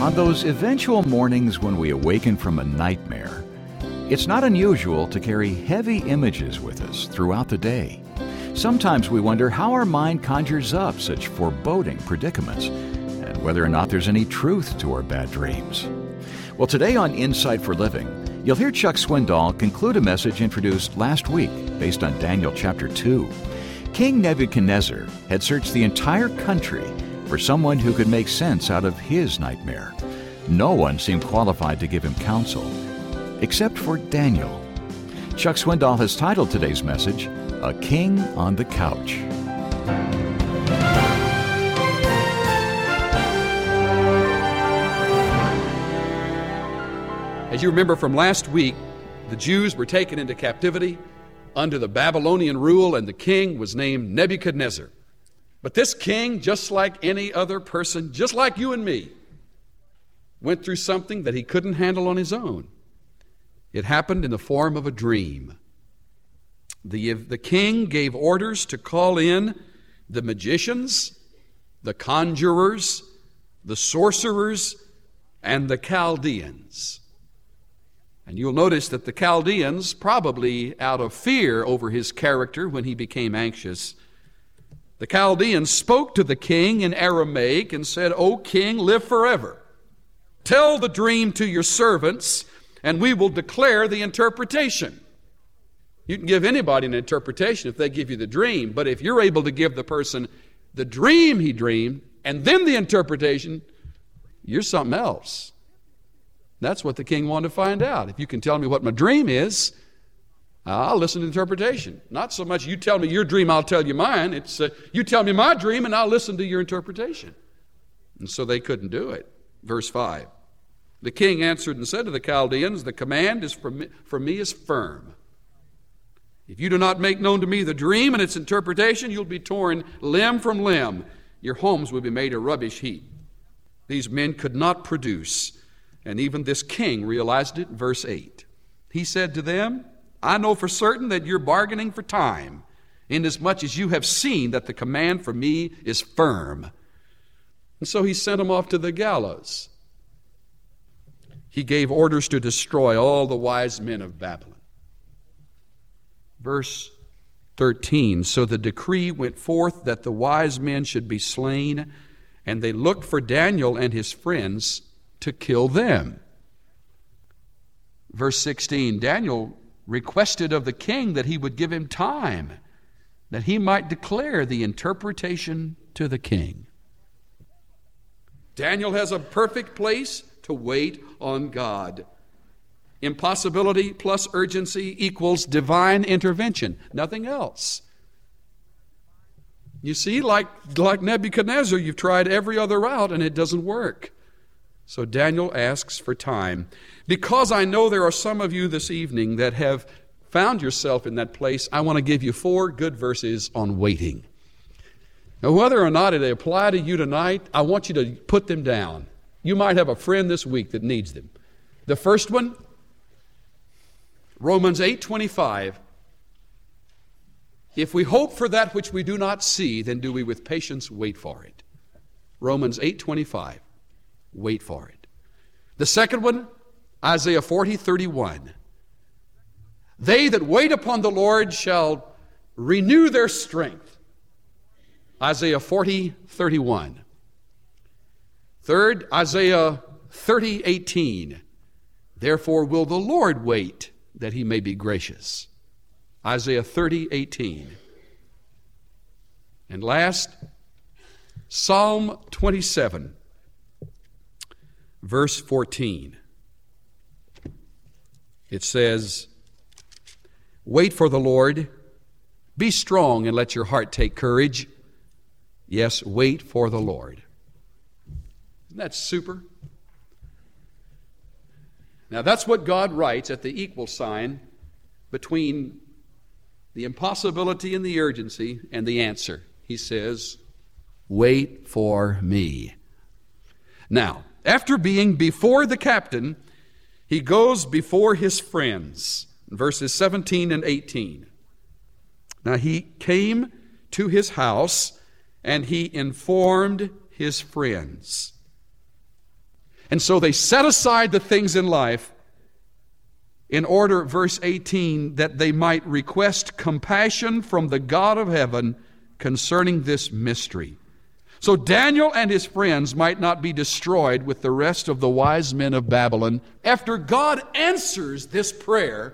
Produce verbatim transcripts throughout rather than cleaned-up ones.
On those eventual mornings when we awaken from a nightmare, it's not unusual to carry heavy images with us throughout the day. Sometimes we wonder how our mind conjures up such foreboding predicaments and whether or not there's any truth to our bad dreams. Well, today on Insight for Living, you'll hear Chuck Swindoll conclude a message introduced last week based on Daniel chapter two. King Nebuchadnezzar had searched the entire country for someone who could make sense out of his nightmare. No one seemed qualified to give him counsel, except for Daniel. Chuck Swindoll has titled today's message, A King on the Couch. As you remember from last week, the Jews were taken into captivity under the Babylonian rule, and the king was named Nebuchadnezzar. But this king, just like any other person, just like you and me, went through something that he couldn't handle on his own. It happened in the form of a dream. The, the king gave orders to call in the magicians, the conjurers, the sorcerers, and the Chaldeans. And you'll notice that the Chaldeans, probably out of fear over his character when he became anxious, the Chaldeans spoke to the king in Aramaic and said, "O king, live forever. Tell the dream to your servants, and we will declare the interpretation." You can give anybody an interpretation if they give you the dream, but if you're able to give the person the dream he dreamed and then the interpretation, you're something else. That's what the king wanted to find out. If you can tell me what my dream is, I'll listen to the interpretation. Not so much you tell me your dream, I'll tell you mine. It's uh, you tell me my dream and I'll listen to your interpretation. And so they couldn't do it. Verse five. The king answered and said to the Chaldeans, "The command is for me, for me is firm. If you do not make known to me the dream and its interpretation, you'll be torn limb from limb. Your homes will be made a rubbish heap." These men could not produce, and even this king realized it. Verse eight. He said to them, "I know for certain that you're bargaining for time, inasmuch as you have seen that the command for me is firm." And so he sent them off to the gallows. He gave orders to destroy all the wise men of Babylon. Verse thirteen, so the decree went forth that the wise men should be slain, and they looked for Daniel and his friends to kill them. Verse sixteen, Daniel requested of the king that he would give him time, that he might declare the interpretation to the king. Daniel has a perfect place to wait on God. Impossibility plus urgency equals divine intervention, nothing else. You see, like, like Nebuchadnezzar, you've tried every other route and it doesn't work. So Daniel asks for time. Because I know there are some of you this evening that have found yourself in that place, I want to give you four good verses on waiting. Now, whether or not they apply to you tonight, I want you to put them down. You might have a friend this week that needs them. The first one, Romans eight twenty-five. If we hope for that which we do not see, then do we with patience wait for it. Romans eight twenty-five. Wait for it. The second one, Isaiah forty thirty-one. They that wait upon the Lord shall renew their strength. Isaiah forty thirty-one. Third, Isaiah thirty eighteen. Therefore will the Lord wait that he may be gracious. Isaiah thirty eighteen. And last, Psalm twenty-seven. Verse fourteen, it says, wait for the Lord, be strong and let your heart take courage. Yes, wait for the Lord. Isn't that super? Now that's what God writes at the equal sign between the impossibility and the urgency and the answer. He says, wait for me. Now, after being before the captain, he goes before his friends. Verses seventeen and eighteen. Now he came to his house and he informed his friends. And so they set aside the things in life in order, verse eighteen, that they might request compassion from the God of heaven concerning this mystery. So Daniel and his friends might not be destroyed with the rest of the wise men of Babylon. After God answers this prayer,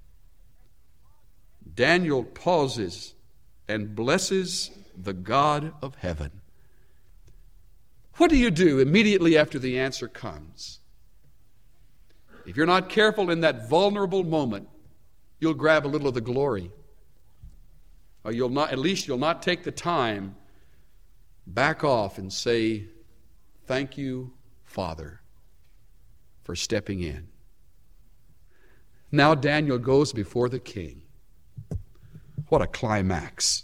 Daniel pauses and blesses the God of heaven. What do you do immediately after the answer comes? If you're not careful in that vulnerable moment, you'll grab a little of the glory. Or you'll not, at least you'll not take the time, back off and say, thank you, Father, for stepping in. Now Daniel goes before the king. What a climax.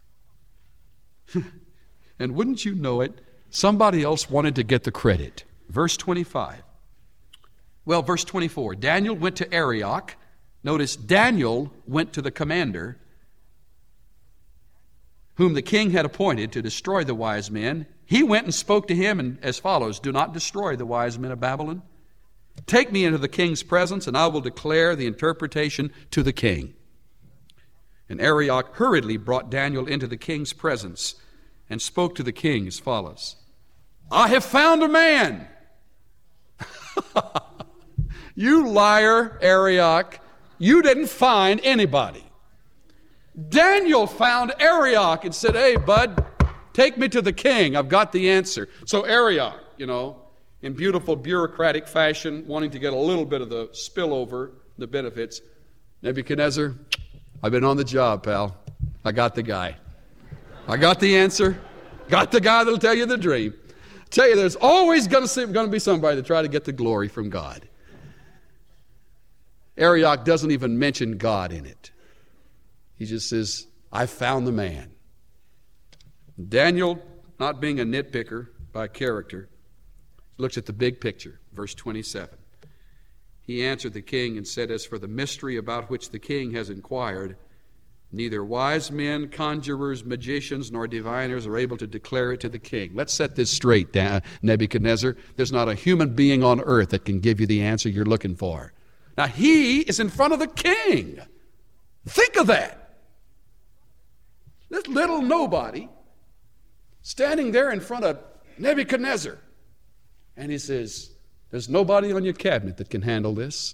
And wouldn't you know it, somebody else wanted to get the credit. Verse twenty-five. Well, verse twenty-four. Daniel went to Arioch. Notice, Daniel went to the commander, whom the king had appointed to destroy the wise men. He went and spoke to him and as follows: do not destroy the wise men of Babylon. Take me into the king's presence, and I will declare the interpretation to the king. And Arioch hurriedly brought Daniel into the king's presence and spoke to the king as follows: I have found a man. You liar, Arioch. You didn't find anybody. Daniel found Arioch and said, hey, bud, take me to the king. I've got the answer. So Arioch, you know, in beautiful bureaucratic fashion, wanting to get a little bit of the spillover, the benefits, Nebuchadnezzar, I've been on the job, pal. I got the guy. I got the answer. Got the guy that'll tell you the dream. Tell you, there's always going to be somebody to try to get the glory from God. Arioch doesn't even mention God in it. He just says, I found the man. Daniel, not being a nitpicker by character, looks at the big picture. Verse twenty-seven. He answered the king and said, as for the mystery about which the king has inquired, neither wise men, conjurers, magicians, nor diviners are able to declare it to the king. Let's set this straight, Nebuchadnezzar. There's not a human being on earth that can give you the answer you're looking for. Now, he is in front of the king. Think of that. This little nobody standing there in front of Nebuchadnezzar. And he says, there's nobody on your cabinet that can handle this.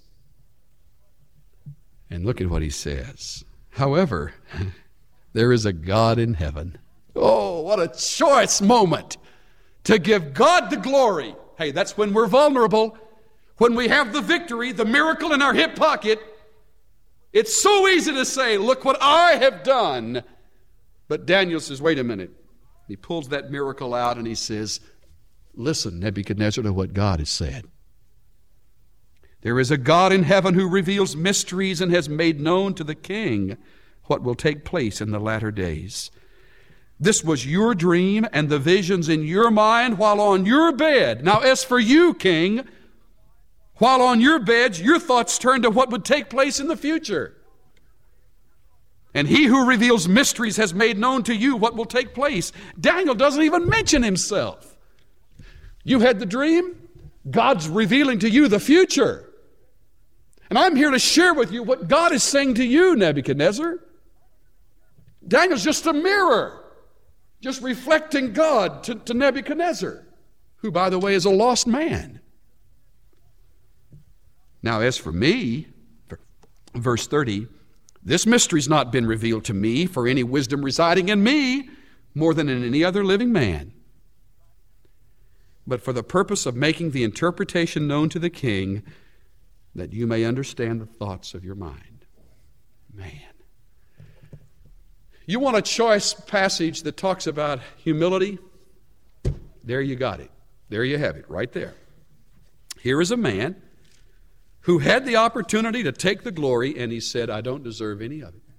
And look at what he says. However, there is a God in heaven. Oh, what a choice moment to give God the glory. Hey, that's when we're vulnerable. When we have the victory, the miracle in our hip pocket, it's so easy to say, look what I have done. But Daniel says, wait a minute. He pulls that miracle out and he says, listen, Nebuchadnezzar, to what God has said. There is a God in heaven who reveals mysteries and has made known to the king what will take place in the latter days. This was your dream and the visions in your mind while on your bed. Now, as for you, king, while on your beds, your thoughts turn to what would take place in the future. And he who reveals mysteries has made known to you what will take place. Daniel doesn't even mention himself. You had the dream. God's revealing to you the future. And I'm here to share with you what God is saying to you, Nebuchadnezzar. Daniel's just a mirror, just reflecting God to, to Nebuchadnezzar, who, by the way, is a lost man. Now, as for me, verse thirty, this mystery's not been revealed to me for any wisdom residing in me more than in any other living man, but for the purpose of making the interpretation known to the king, that you may understand the thoughts of your mind. Man. You want a choice passage that talks about humility? There you got it. There you have it, right there. Here is a man who had the opportunity to take the glory, and he said, I don't deserve any of it.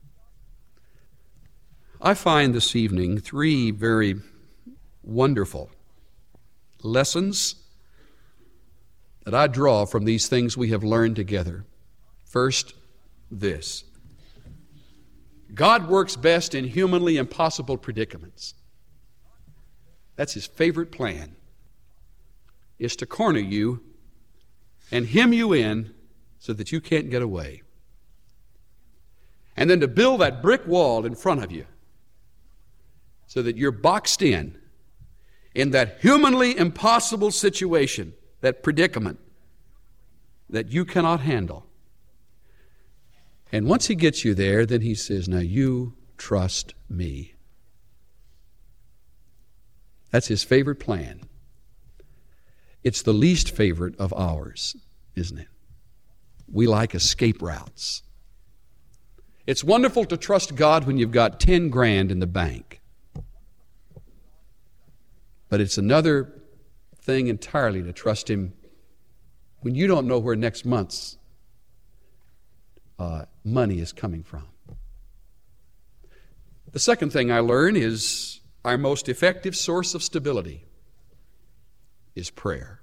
I find this evening three very wonderful lessons that I draw from these things we have learned together. First, this. God works best in humanly impossible predicaments. That's his favorite plan. is to corner you and hem you in so that you can't get away. And then to build that brick wall in front of you so that you're boxed in, in that humanly impossible situation, that predicament that you cannot handle. And once he gets you there, then he says, now you trust me. That's his favorite plan. It's the least favorite of ours, isn't it? We like escape routes. It's wonderful to trust God when you've got ten grand in the bank. But it's another thing entirely to trust him when you don't know where next month's uh, money is coming from. The second thing I learn is our most effective source of stability is prayer.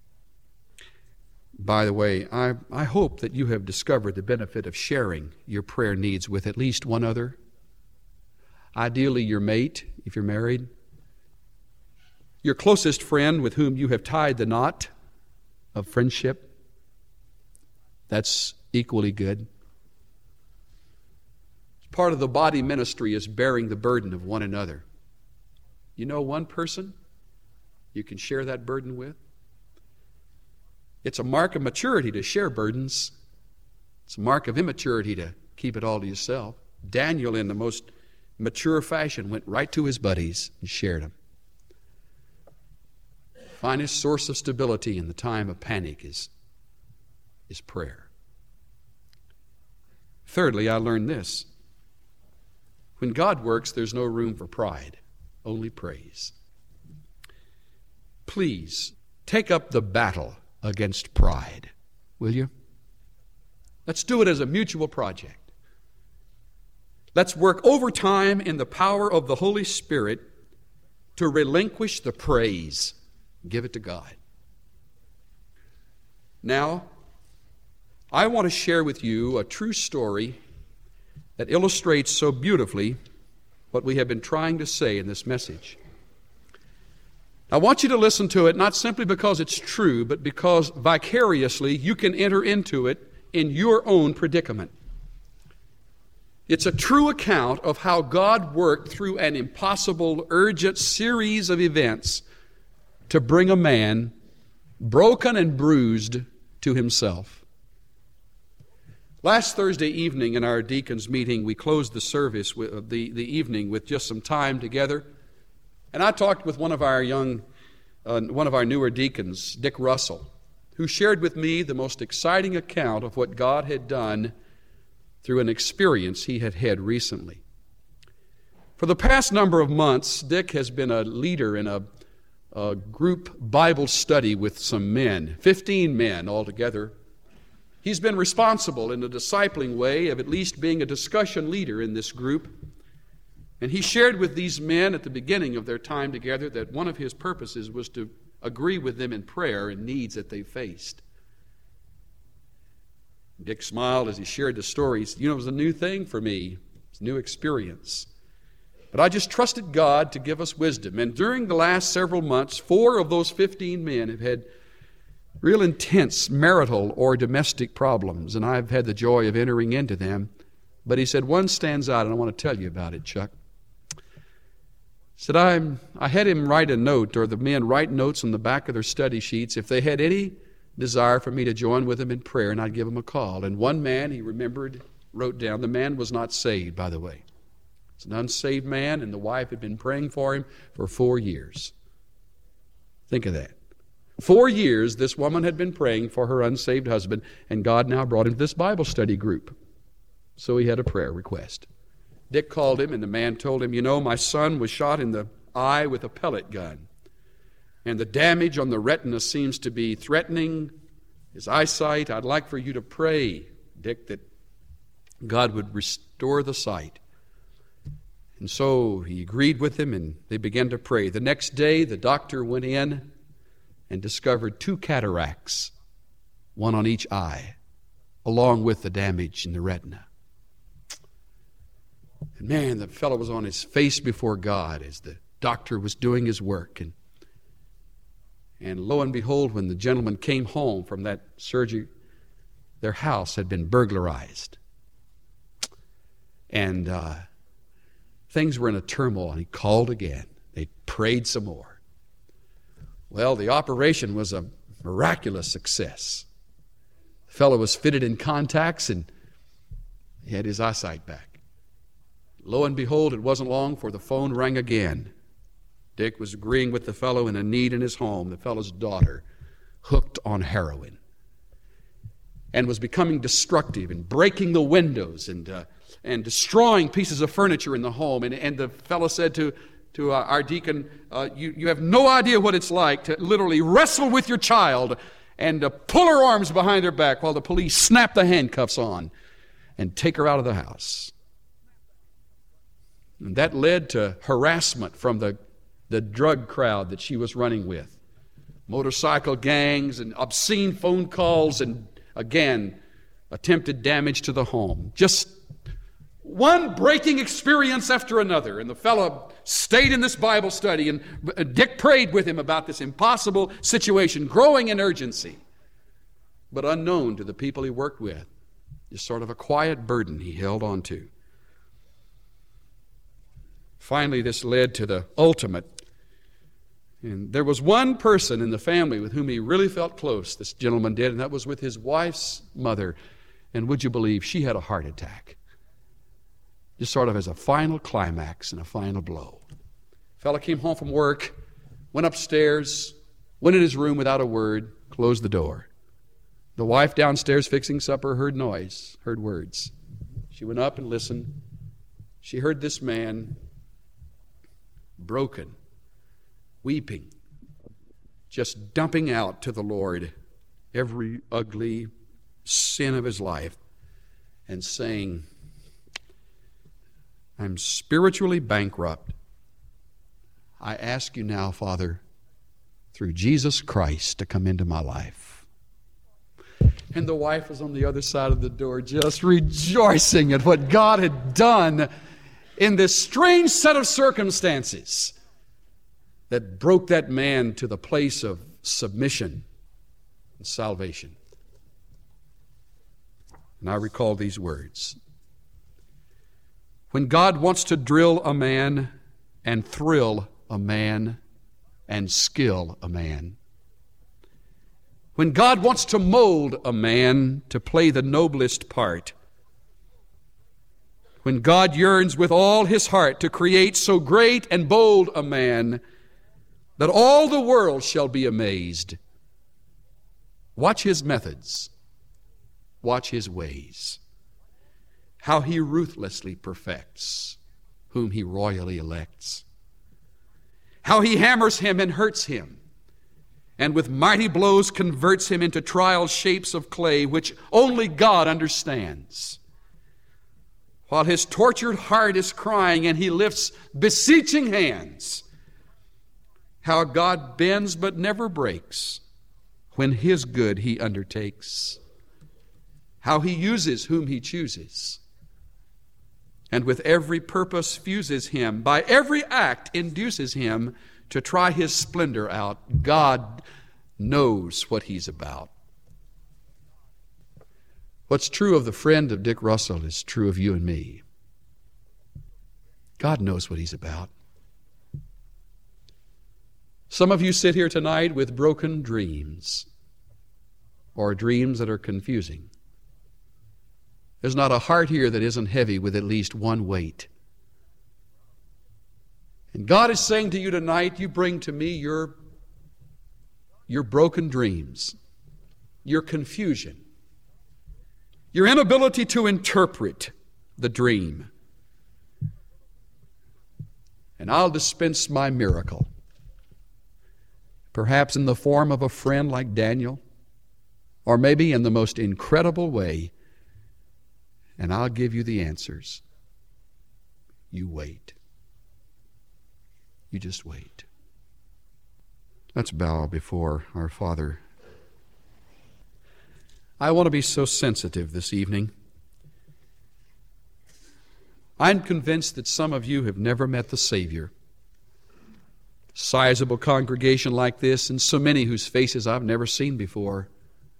By the way, I, I hope that you have discovered the benefit of sharing your prayer needs with at least one other. Ideally, your mate, if you're married. Your closest friend with whom you have tied the knot of friendship. That's equally good. Part of the body ministry is bearing the burden of one another. You know one person you can share that burden with? It's a mark of maturity to share burdens. It's a mark of immaturity to keep it all to yourself. Daniel, in the most mature fashion, went right to his buddies and shared them. Finest source of stability in the time of panic is, is prayer. Thirdly, I learned this. When God works, there's no room for pride, only praise. Please, take up the battle against pride, will you? Let's do it as a mutual project. Let's work overtime in the power of the Holy Spirit to relinquish the praise. Give it to God. Now, I want to share with you a true story that illustrates so beautifully what we have been trying to say in this message. I want you to listen to it not simply because it's true, but because vicariously you can enter into it in your own predicament. It's a true account of how God worked through an impossible, urgent series of events to bring a man broken and bruised to himself. Last Thursday evening in our deacons' meeting, we closed the service, with, the, the evening, with just some time together. And I talked with one of our young, uh, one of our newer deacons, Dick Russell, who shared with me the most exciting account of what God had done through an experience he had had recently. For the past number of months, Dick has been a leader in a, a group Bible study with some men, fifteen men altogether. He's been responsible in a discipling way of at least being a discussion leader in this group. And he shared with these men at the beginning of their time together that one of his purposes was to agree with them in prayer and needs that they faced. Dick smiled as he shared the stories. You know, it was a new thing for me. It's a new experience. But I just trusted God to give us wisdom. And during the last several months, four of those fifteen men have had real intense marital or domestic problems, and I've had the joy of entering into them. But he said, one stands out, and I want to tell you about it, Chuck. He said, I'm, I had him write a note, or the men write notes on the back of their study sheets if they had any desire for me to join with them in prayer, and I'd give them a call. And one man, he remembered, wrote down, the man was not saved, by the way. It's an unsaved man, and the wife had been praying for him for four years. Think of that. Four years this woman had been praying for her unsaved husband, and God now brought him to this Bible study group. So he had a prayer request. Dick called him, and the man told him, you know, my son was shot in the eye with a pellet gun, and the damage on the retina seems to be threatening his eyesight. I'd like for you to pray, Dick, that God would restore the sight. And so he agreed with him, and they began to pray. The next day, the doctor went in and discovered two cataracts, one on each eye, along with the damage in the retina. And man, the fellow was on his face before God as the doctor was doing his work. And And lo and behold, when the gentleman came home from that surgery, their house had been burglarized. And uh, things were in a turmoil, and he called again. They prayed some more. Well, the operation was a miraculous success. The fellow was fitted in contacts, and he had his eyesight back. Lo and behold, it wasn't long before the phone rang again. Dick was agreeing with the fellow in a need in his home, the fellow's daughter, hooked on heroin, and was becoming destructive and breaking the windows and uh, and destroying pieces of furniture in the home. And, and the fellow said to, to uh, our deacon, uh, you, you have no idea what it's like to literally wrestle with your child and uh, pull her arms behind her back while the police snap the handcuffs on and take her out of the house. And that led to harassment from the, the drug crowd that she was running with. Motorcycle gangs and obscene phone calls and, again, attempted damage to the home. Just one breaking experience after another. And the fellow stayed in this Bible study, and Dick prayed with him about this impossible situation, growing in urgency, but unknown to the people he worked with. Just sort of a quiet burden he held on to. Finally, this led to the ultimate. And there was one person in the family with whom he really felt close, this gentleman did, and that was with his wife's mother. And would you believe she had a heart attack? Just sort of as a final climax and a final blow. Fellow came home from work, went upstairs, went in his room without a word, closed the door. The wife downstairs fixing supper heard noise, heard words. She went up and listened. She heard this man broken, weeping, just dumping out to the Lord every ugly sin of his life and saying, I'm spiritually bankrupt. I ask you now, Father, through Jesus Christ, to come into my life. And the wife was on the other side of the door just rejoicing at what God had done in this strange set of circumstances that broke that man to the place of submission and salvation. And I recall these words. When God wants to drill a man and thrill a man and skill a man, when God wants to mold a man to play the noblest part, when God yearns with all his heart to create so great and bold a man that all the world shall be amazed, watch his methods, watch his ways, how he ruthlessly perfects whom he royally elects, how he hammers him and hurts him, and with mighty blows converts him into trial shapes of clay which only God understands. While his tortured heart is crying and he lifts beseeching hands, how God bends but never breaks when his good he undertakes, how he uses whom he chooses, and with every purpose fuses him, by every act induces him to try his splendor out. God knows what he's about. What's true of the friend of Dick Russell is true of you and me. God knows what he's about. Some of you sit here tonight with broken dreams, or dreams that are confusing. There's not a heart here that isn't heavy with at least one weight. And God is saying to you tonight, you bring to me your, your broken dreams, your confusion, your inability to interpret the dream. And I'll dispense my miracle, perhaps in the form of a friend like Daniel, or maybe in the most incredible way, and I'll give you the answers. You wait. You just wait. Let's bow before our Father. I want to be so sensitive this evening. I'm convinced that some of you have never met the Savior. sizable congregation like this and so many whose faces I've never seen before,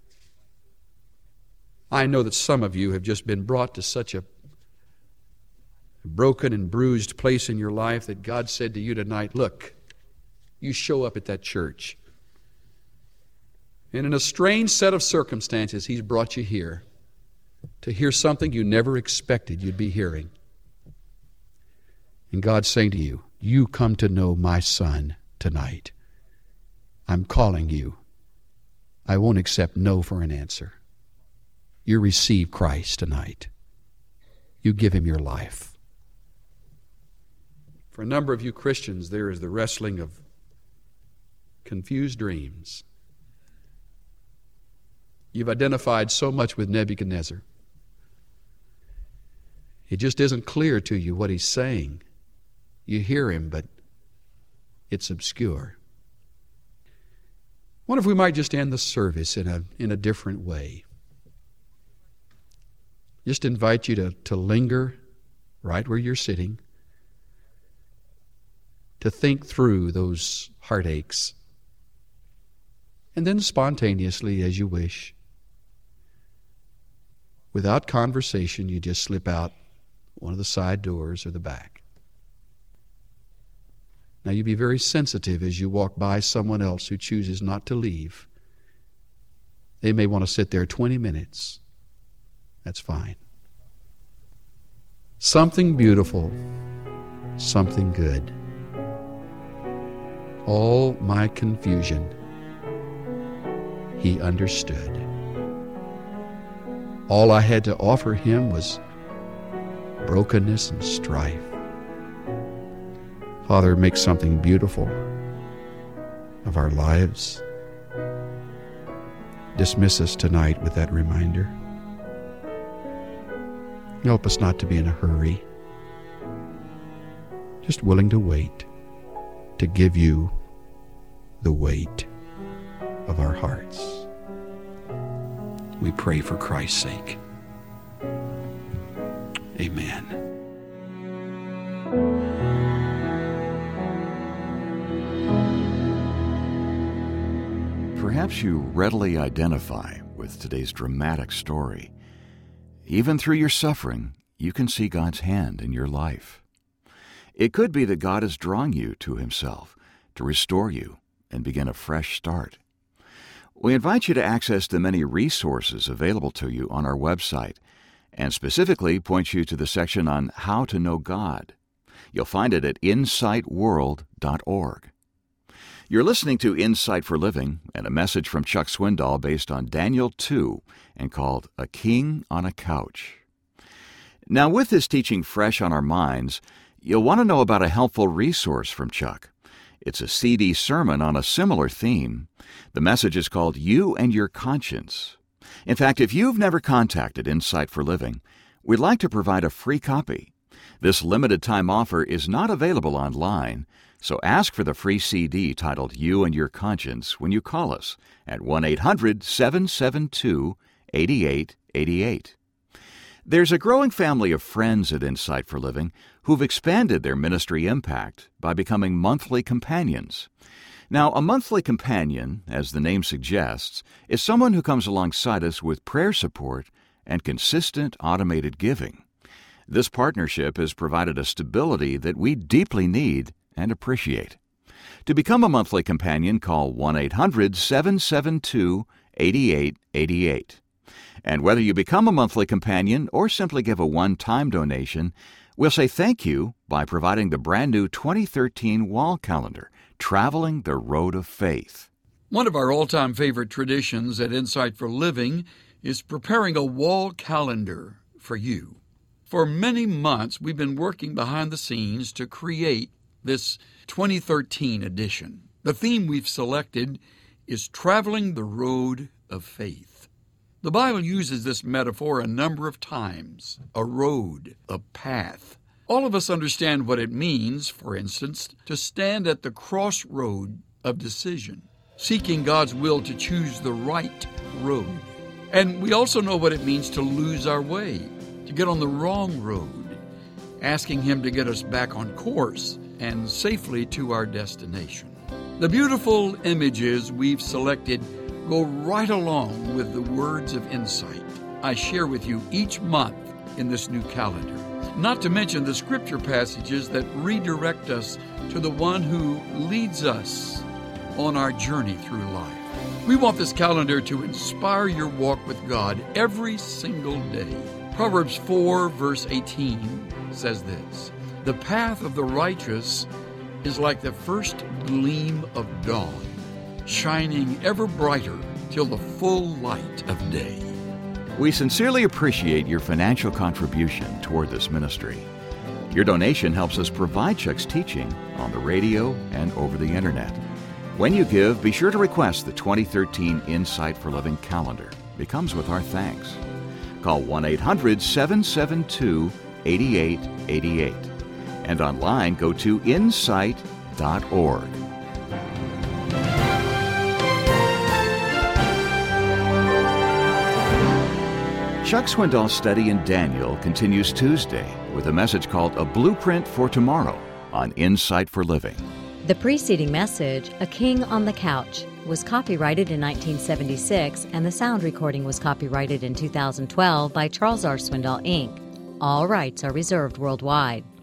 I know that some of you have just been brought to such a broken and bruised place in your life that God said to you tonight, look, you show up at that church. And in a strange set of circumstances, He's brought you here to hear something you never expected you'd be hearing. And God's saying to you, you come to know my Son tonight. I'm calling you. I won't accept no for an answer. You receive Christ tonight. You give Him your life. For a number of you Christians, there is the wrestling of confused dreams. You've identified so much with Nebuchadnezzar. It just isn't clear to you what he's saying. You hear him, but it's obscure. What if we might just end the service in a, in a different way? Just invite you to, to linger right where you're sitting, to think through those heartaches, and then spontaneously, as you wish, without conversation, you just slip out one of the side doors or the back. Now, you be very sensitive as you walk by someone else who chooses not to leave. They may want to sit there twenty minutes. That's fine. Something beautiful, something good. All my confusion, He understood. All I had to offer Him was brokenness and strife. Father, make something beautiful of our lives. Dismiss us tonight with that reminder. Help us not to be in a hurry, just willing to wait, to give You the weight of our hearts. We pray for Christ's sake. Amen. Perhaps you readily identify with today's dramatic story. Even through your suffering, you can see God's hand in your life. It could be that God is drawing you to Himself to restore you and begin a fresh start. We invite you to access the many resources available to you on our website, and specifically point you to the section on How to Know God. You'll find it at insight world dot org. You're listening to Insight for Living and a message from Chuck Swindoll based on Daniel two and called A King on a Couch. Now, with this teaching fresh on our minds, you'll want to know about a helpful resource from Chuck. It's a C D sermon on a similar theme. The message is called You and Your Conscience. In fact, if you've never contacted Insight for Living, we'd like to provide a free copy. This limited time offer is not available online, so ask for the free C D titled You and Your Conscience when you call us at one eight hundred seven seven two eight eight eight eight. There's a growing family of friends at Insight for Living who've expanded their ministry impact by becoming monthly companions. Now, a monthly companion, as the name suggests, is someone who comes alongside us with prayer support and consistent automated giving. This partnership has provided a stability that we deeply need and appreciate. To become a monthly companion, call one eight hundred seven seven two eight eight eight eight. And whether you become a monthly companion or simply give a one-time donation, we'll say thank you by providing the brand new twenty thirteen wall calendar, Traveling the Road of Faith. One of our all-time favorite traditions at Insight for Living is preparing a wall calendar for you. For many months, we've been working behind the scenes to create this twenty thirteen edition. The theme we've selected is Traveling the Road of Faith. The Bible uses this metaphor a number of times, a road, a path. All of us understand what it means, for instance, to stand at the crossroad of decision, seeking God's will to choose the right road. And we also know what it means to lose our way, to get on the wrong road, asking Him to get us back on course and safely to our destination. The beautiful images we've selected go right along with the words of insight I share with you each month in this new calendar, not to mention the scripture passages that redirect us to the one who leads us on our journey through life. We want this calendar to inspire your walk with God every single day. Proverbs four, verse eighteen says this, "The path of the righteous is like the first gleam of dawn, shining ever brighter till the full light of day." We sincerely appreciate your financial contribution toward this ministry. Your donation helps us provide Chuck's teaching on the radio and over the internet. When you give, be sure to request the twenty thirteen Insight for Living calendar. It comes with our thanks. Call one eight hundred, seven seven two, eight eight eight eight. And online, go to insight dot org. Chuck Swindoll's study in Daniel continues Tuesday with a message called A Blueprint for Tomorrow on Insight for Living. The preceding message, A King on the Couch, was copyrighted in nineteen seventy-six, and the sound recording was copyrighted in two thousand twelve by Charles R. Swindoll, Incorporated. All rights are reserved worldwide.